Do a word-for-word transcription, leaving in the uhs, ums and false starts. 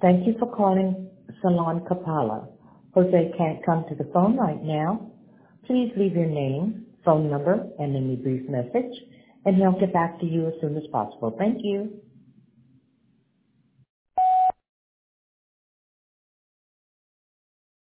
Thank you for calling Salon Kapala. Jose can't come to the phone right now. Please leave your name, phone number, and any brief message, and he'll get back to you as soon as possible. Thank you.